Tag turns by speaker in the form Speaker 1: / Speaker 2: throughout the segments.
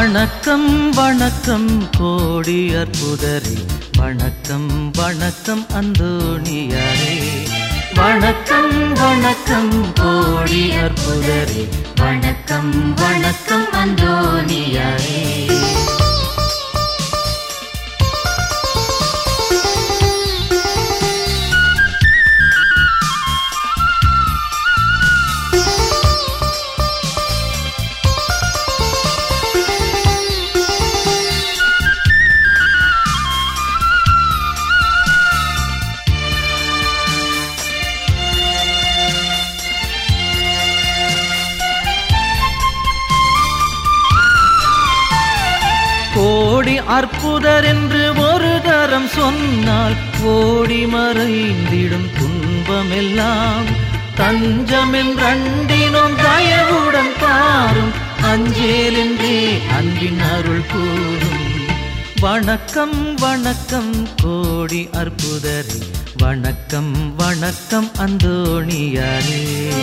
Speaker 1: வணக்கம் வணக்கம் கோடி அற்புதரே, வணக்கம் வணக்கம் அந்தோணியாரே. வணக்கம் வணக்கம் கோடி அற்புதரே, வணக்கம் வணக்கம் அந்தோணியாரே. கோடி அற்புதர் என்று ஒரு தரம் சொன்னால் ஓடி மறைந்திடும் துன்பமெல்லாம் தஞ்சமென்றண்டினோம் தயவுடன் பாரும் அஞ்சேலென்றே அன்பின் அருள் கூறும். வணக்கம் வணக்கம் கோடி அற்புதரே, வணக்கம் வணக்கம் அந்தோணியாரே.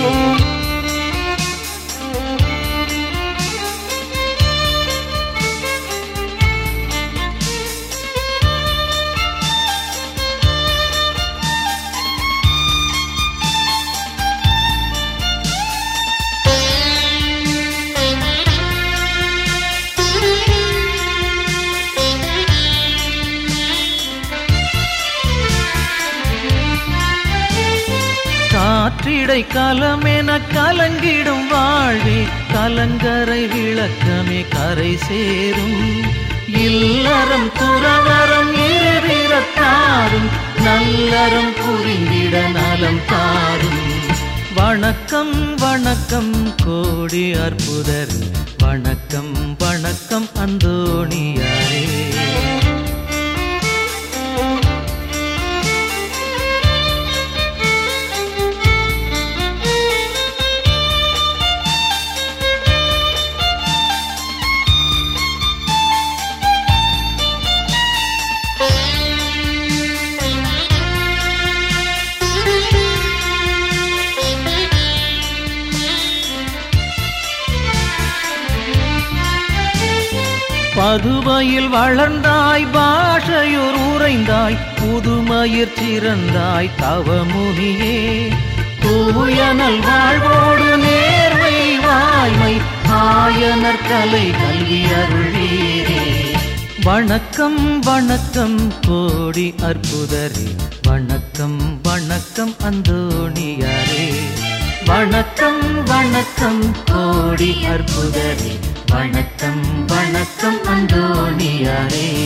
Speaker 1: காற்றிடை கலமென கலங்கிடும் வாழ்வே, கலங்கரை விளக்கமே கரை சேரும். இல்லறம் துறவரம் இருவிரத்தாரும், நல்லறம் புரிந்திட நலம் தாரும். வணக்கம் வணக்கம் கோடி அற்புதர், வணக்கம் வணக்கம் அந்தோணியாரே. பதுமையில் வளர்ந்தாய், பாஷையோர் உறைந்தாய், புதுமயிர் சிறந்தாய் தவமுனியே. தூயனல் வாழ்வோடு நேர்மை வாய்மை, ஆயனர் கலை கல்வி அருளீரே. வணக்கம் வணக்கம் கோடி அற்புதரே, வணக்கம் வணக்கம் அந்தோணியாரே. வணக்கம் வணக்கம் கோடி அற்புதரே, வணக்கம் வணக்கம் அந்தோணியாரே.